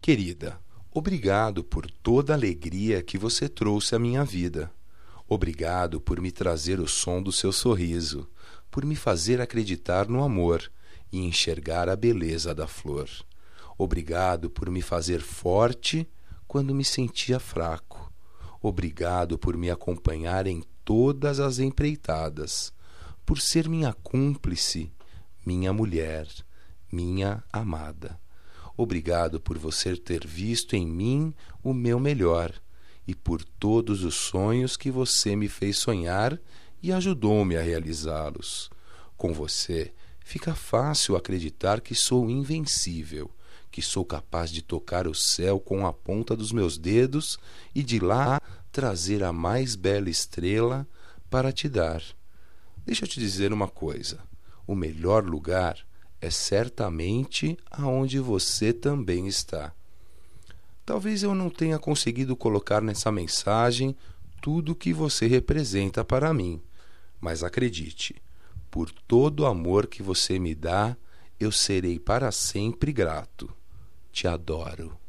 Querida, obrigado por toda a alegria que você trouxe à minha vida. Obrigado por me trazer o som do seu sorriso, por me fazer acreditar no amor e enxergar a beleza da flor. Obrigado por me fazer forte quando me sentia fraco. Obrigado por me acompanhar em todas as empreitadas, por ser minha cúmplice, minha mulher, minha amada. Obrigado por você ter visto em mim o meu melhor e por todos os sonhos que você me fez sonhar e ajudou-me a realizá-los. Com você, fica fácil acreditar que sou invencível, que sou capaz de tocar o céu com a ponta dos meus dedos e de lá trazer a mais bela estrela para te dar. Deixa eu te dizer uma coisa: o melhor lugar é certamente aonde você também está. Talvez eu não tenha conseguido colocar nessa mensagem tudo o que você representa para mim, mas acredite, por todo o amor que você me dá, eu serei para sempre grato. Te adoro.